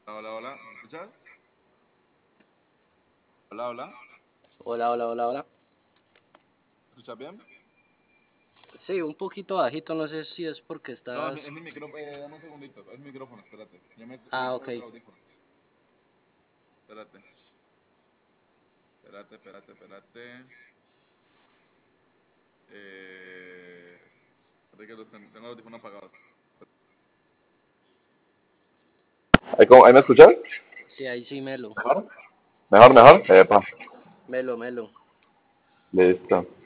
Hola, hola, ¿me escuchas? Hola, hola, Hola, hola, hola, hola. ¿me escuchas bien? Sí, un poquito bajito, no sé si es porque No, es estás... mi micrófono, dame un segundito, es mi micrófono, espérate. Yo me Ah, quito ok. los audífonos. Espérate, espérate. Eh, espérate que tengo los audífonos apagados. ¿Ahí me escuchas? Sí, ahí sí, melo. ¿Mejor? ¿Mejor? Epa, Melo, melo. listo.